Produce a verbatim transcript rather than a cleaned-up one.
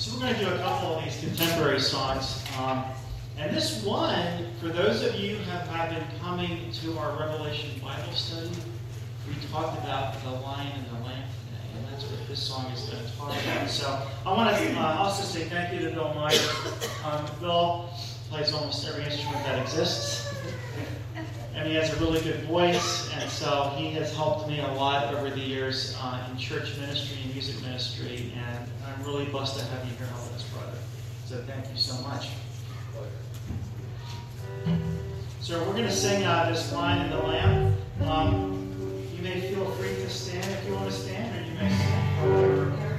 So we're going to do a couple of these contemporary songs. Um, and this one, for those of you who have, have been coming to our Revelation Bible study, we talked about the lion and the lamb today, and that's what this song is going to talk about. So I want to uh, also say thank you to Bill Myers. Um, Bill plays almost every instrument that exists, and he has a really good voice, and so he has helped me a lot over the years uh, in church ministry and music ministry, and I'm really blessed to have you here helping us, brother. So thank you so much. So we're going to sing uh, this Lion and the Lamb. Um, you may feel free to stand if you want to stand, or you may stand.